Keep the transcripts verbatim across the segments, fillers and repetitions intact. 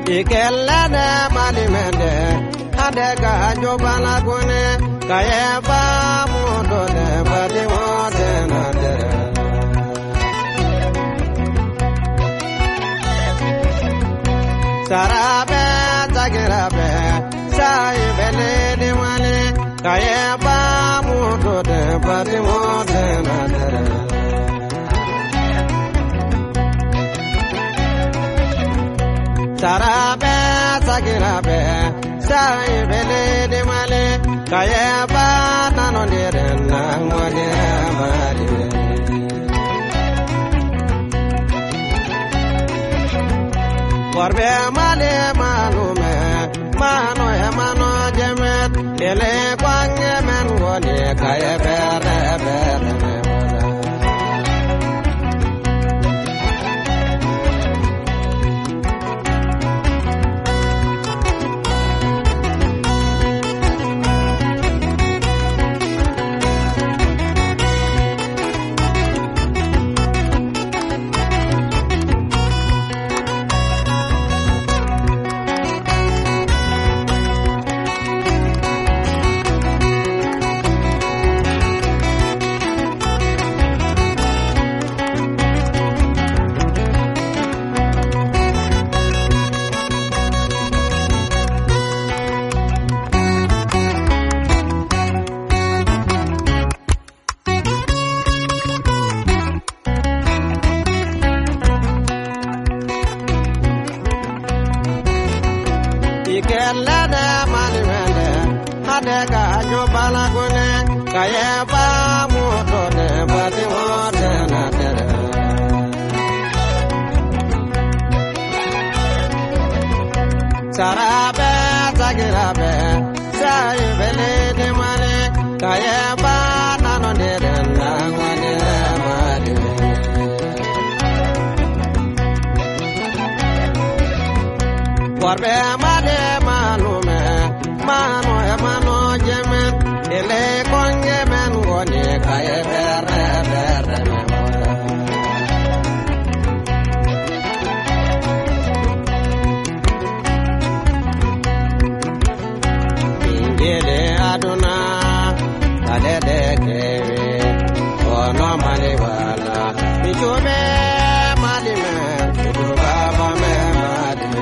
Ikelana malimende adega jobala gune kayeba mudone badi modena de Sarabe tagirabe sai bele de wale kayeba mudone badi modena de Sarabe tagirabe sai bele de wale kayeba nanondere nangwade mari Korbe male manume mano e mano jemet ele kwange men woni kayebe rebe Ikelana malimende adega jobala gune kayeba mudone badi modena tere Sarabe tagirabe sai bele de mane kayeba nanondere nangwane mari Korbe male manume mano e mano jemen ele konge men woni kaye bere bere Ingele aduna kale de keve ono male wala bichome mali me baba me mali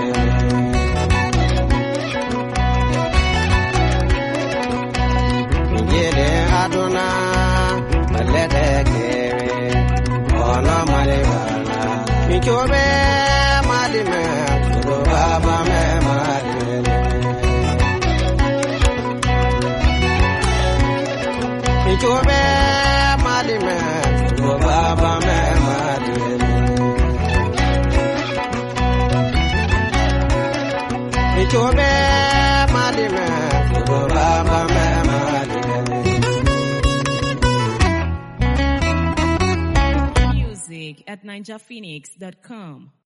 Aduna malede kere ona malewala michobe malime baba me malele michobe malime baba me malele michobe malime baba me at ninja phoenix dot com